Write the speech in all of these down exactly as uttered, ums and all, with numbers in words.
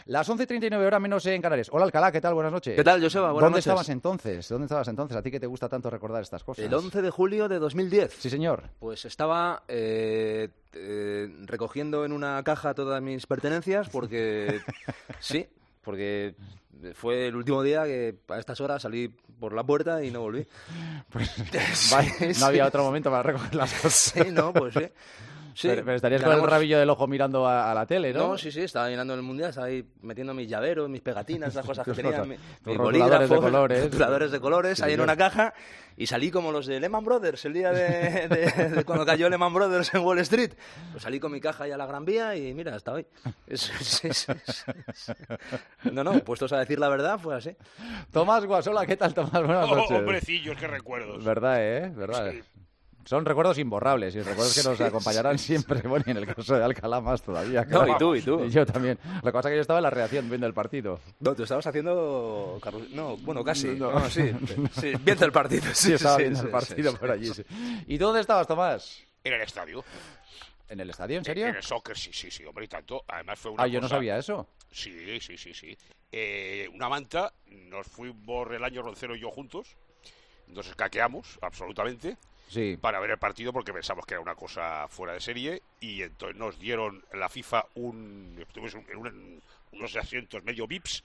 Las once y treinta y nueve horas menos en Canarias. Hola, Alcalá, ¿qué tal? Buenas noches. ¿Qué tal, Joseba? Buenas ¿Dónde noches. estabas entonces? ¿Dónde estabas entonces? ¿A ti que te gusta tanto recordar estas cosas? El once de julio de dos mil diez. Sí, señor. Pues estaba eh, eh, recogiendo en una caja todas mis pertenencias porque... sí, porque fue el último día que a estas horas salí por la puerta y no volví. Pues Sí, vale, no sí. había otro momento para recoger las cosas. Sí, no, pues sí. Sí, pero, pero estarías con el ganamos- rabillo del ojo mirando a, a la tele, ¿no? No, sí, sí, estaba llenando el mundial, estaba ahí metiendo mis llaveros, mis pegatinas, esas cosas que Tus tenía, cosas, mi- tus mis rotuladores de bolígrafos, colores. rotuladores de colores, Sí, ahí en señor. una caja, y salí como los de Lehman Brothers, el día de, de- de cuando cayó Lehman Brothers en Wall Street. Pues salí con mi caja ahí a la Gran Vía y mira, hasta hoy. Es- es- es- es- es- No, no, puestos a decir la verdad, fue así. Tomás Guasola, ¿qué tal, Tomás? Buenas Oh, noches. hombrecillos, qué recuerdos. Verdad, ¿eh? Verdad. Sí. Son recuerdos imborrables y recuerdos que nos acompañarán siempre. Bueno, y en el caso de Alcalá más todavía. claro. No, y tú, y tú. Y yo también. Lo que pasa es que yo estaba en la reacción viendo el partido. No, tú estabas haciendo... Carlos- No, bueno, casi. No. No, sí, sí, viendo el partido. Sí, Sí, estaba sí, viendo sí, el partido sí, por sí, allí. sí. sí. ¿Y tú dónde estabas, Tomás? En el estadio. ¿En el estadio? ¿En serio? En el soccer, sí, sí, sí, hombre, y tanto. Además fue una Ah, yo no cosa- sabía eso. Sí, sí, sí, sí. Eh, una manta, nos fuimos el año Roncero y yo juntos, nos escaqueamos, absolutamente, Sí. para ver el partido porque pensamos que era una cosa fuera de serie y entonces nos dieron la FIFA un, estuvimos en un- unos asientos medio V I Ps,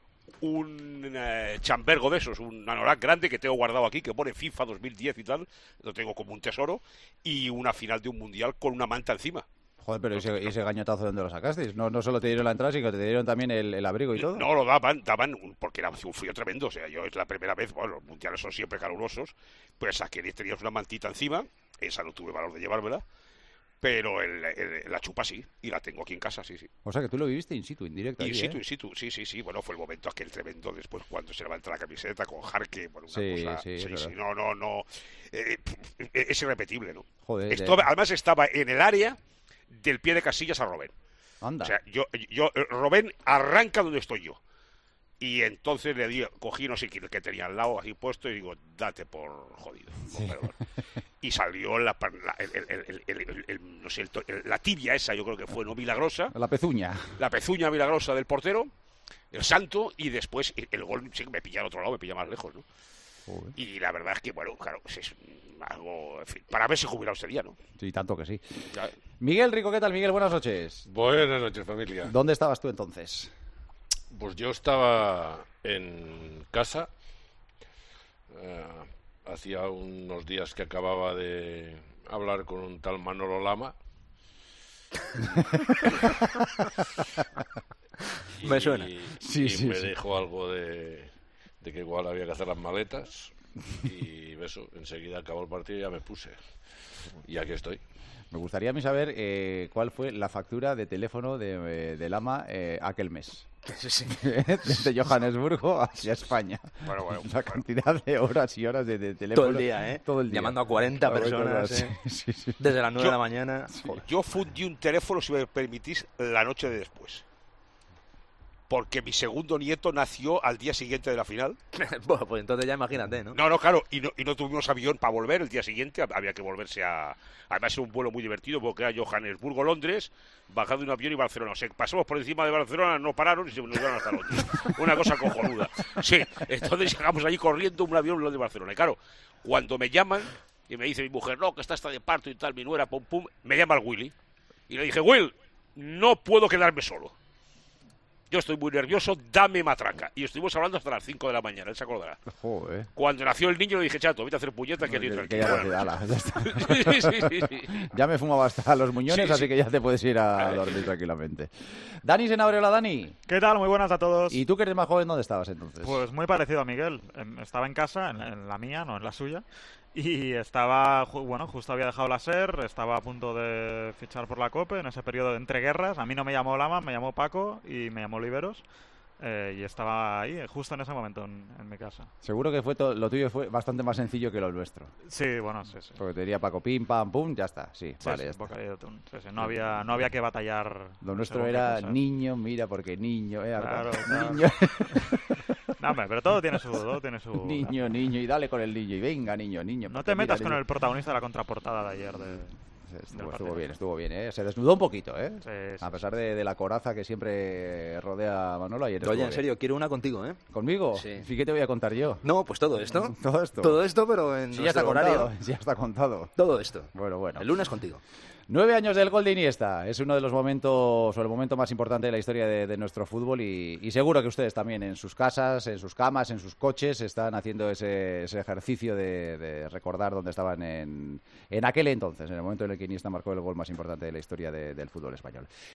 un eh, chambergo de esos, un anorak grande que tengo guardado aquí, que pone FIFA dos mil diez y tal, lo tengo como un tesoro, y una final de un mundial con una manta encima. Joder, pero ese, ese gañotazo, ¿dónde lo sacasteis? No, no solo te dieron la entrada, sino que te dieron también el, el abrigo y todo. No lo daban, daban, un- porque era un frío tremendo. O sea, yo es la primera vez, bueno, los mundiales son siempre calurosos, pues aquí tenías una mantita encima, esa no tuve valor de llevármela, pero el- el- la chupa sí, y la tengo aquí en casa, sí, sí. O sea, que tú lo viviste in situ, in directo. In allí, situ, ¿eh? in situ, sí, sí, sí. Bueno, fue el momento aquel tremendo después cuando se levanta la camiseta con Jarque, bueno, una Sí, cosa. sí, Sí, es sí, verdad. no, no, no. eh, pff, es irrepetible, ¿no? Joder, Esto- eh. además estaba en el área del pie de Casillas a Robén. Anda. O sea, yo, yo, eh, Robén arranca donde estoy yo. Y entonces le di, cogí no sé quién que tenía al lado así puesto y digo, date por jodido. con perdón. Y salió la, par- la- el, el- el- el- el- el- no sé, el to- el- la tibia esa, yo creo que fue no milagrosa, La pezuña. la pezuña milagrosa del portero, el santo, y después el, el gol sí, me pilla al otro lado, me pilla más lejos, ¿no? Joder. Y la verdad es que, bueno, claro, pues es algo, en fin, para verse jubilado sería, ¿no? Sí, tanto que sí. Ya- Miguel Rico, ¿qué tal, Miguel? Buenas noches. Buenas noches, familia. ¿Dónde estabas tú entonces? Pues yo estaba en casa. eh, hacía unos días que acababa de hablar con un tal Manolo Lama. Me suena. Y, Sí, y sí, me sí. dijo algo de, de que igual había que hacer las maletas. Y eso, enseguida acabó el partido y ya me puse. Y aquí estoy. Me gustaría a mí saber eh, cuál fue la factura de teléfono de, eh, de Lama eh, aquel mes. Sí, sí. Desde Johannesburgo hacia España. Bueno, bueno, La bueno. cantidad de horas y horas de, de teléfono. Todo el día, ¿eh? Todo el día. Llamando a cuarenta personas, Sí, ¿eh? sí, sí. Desde las nueve Yo- de la mañana. Yo fundí un teléfono, si me permitís, la noche de después. Porque mi segundo nieto nació al día siguiente de la final. Bueno, pues entonces ya imagínate, ¿no? No, no, claro, y no, y no tuvimos avión para volver el día siguiente, había que volverse a... Además era un vuelo muy divertido porque era Johannesburgo-Londres, bajado de un avión y Barcelona. O sea, pasamos por encima de Barcelona, no pararon y se nos llevaron hasta Londres. Una cosa cojonuda. Sí, entonces llegamos allí corriendo un avión de Barcelona. Y claro, cuando me llaman y me dice mi mujer, no, que está hasta de parto y tal, mi nuera, pum, pum, me llama el Willy. Y le dije, Will, no puedo quedarme solo. Yo estoy muy nervioso, dame matraca. Y estuvimos hablando hasta las cinco de la mañana, él se acordará. Joder. Cuando nació el niño le dije, chato, vete a hacer puñeta que estoy Que- que tranquilo. ya, Buenas ala, ya está. noches. Sí, sí, sí, sí. Ya me fumaba hasta los muñones, Sí, así sí. que ya te puedes ir a dormir tranquilamente. Dani Senabria, hola Dani. ¿Qué tal? Muy buenas a todos. ¿Y tú que eres más joven, dónde estabas entonces? Pues muy parecido a Miguel. En- Estaba en casa, en la, en la mía, no en la suya. Y estaba, ju- bueno, justo había dejado la SER, estaba a punto de fichar por la COPE en ese periodo de entreguerras. A mí no me llamó Lama, me llamó Paco y me llamó Oliveros. Eh, y estaba ahí, eh, justo en ese momento en, en mi casa. Seguro que fue to- lo tuyo fue bastante más sencillo que lo nuestro. Sí, bueno, sí, sí. Porque te diría Paco, pim, pam, pum, ya está. Sí, Sí, vale, sí, ya está. bocadillo de atún. Sí, sí, no había, no había que batallar. Lo nuestro según qué era cosas. niño, mira, porque niño, eh, Claro, Alba? claro. niño, No, hombre, pero todo tiene su... Todo tiene su niño, niño, y dale con el niño, y venga, niño, niño. No porque te metas mira, con niño. el protagonista de la contraportada de ayer. De... Estuvo, estuvo bien, estuvo bien, ¿eh? Se desnudó un poquito, ¿eh? Sí, sí, a pesar de, de la coraza que siempre rodea a Manolo. Ayer Pero oye, estuvo en bien. serio, quiero una contigo, ¿eh? ¿Conmigo? Sí. ¿Y qué te voy a contar yo? No, pues todo esto. Todo esto. Todo esto, pero en Sí, ya está nuestro horario. contado. Ya está contado. Todo esto. Bueno, bueno. El lunes contigo. Nueve años del gol de Iniesta. Es uno de los momentos, o el momento más importante de la historia de, de nuestro fútbol y, y seguro que ustedes también en sus casas, en sus camas, en sus coches están haciendo ese, ese ejercicio de, de recordar dónde estaban en, en aquel entonces, en el momento en el que Iniesta marcó el gol más importante de la historia de, del fútbol español.